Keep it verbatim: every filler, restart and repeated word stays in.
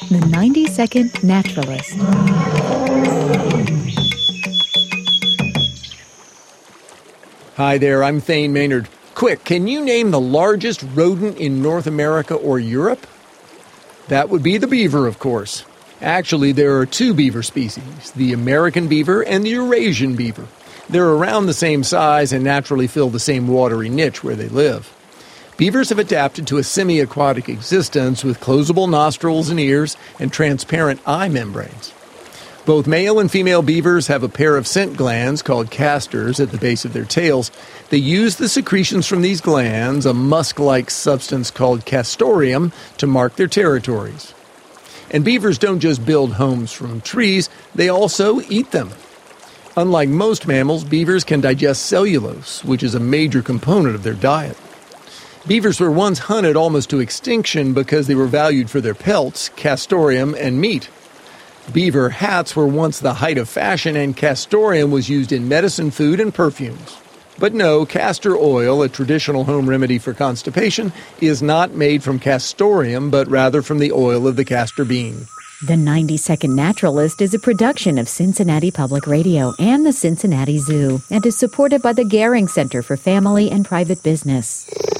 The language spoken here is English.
The ninety second Naturalist. Hi there, I'm Thane Maynard. Quick, can you name the largest rodent in North America or Europe? That would be the beaver, of course. Actually, there are two beaver species, the American beaver and the Eurasian beaver. They're around the same size and naturally fill the same watery niche where they live. Beavers have adapted to a semi-aquatic existence with closable nostrils and ears and transparent eye membranes. Both male and female beavers have a pair of scent glands called castors at the base of their tails. They use the secretions from these glands, a musk-like substance called castoreum, to mark their territories. And beavers don't just build homes from trees, they also eat them. Unlike most mammals, beavers can digest cellulose, which is a major component of their diet. Beavers were once hunted almost to extinction because they were valued for their pelts, castoreum, and meat. Beaver hats were once the height of fashion, and castoreum was used in medicine, food, and perfumes. But no, castor oil, a traditional home remedy for constipation, is not made from castoreum, but rather from the oil of the castor bean. The ninety second Naturalist is a production of Cincinnati Public Radio and the Cincinnati Zoo and is supported by the Gehring Center for Family and Private Business.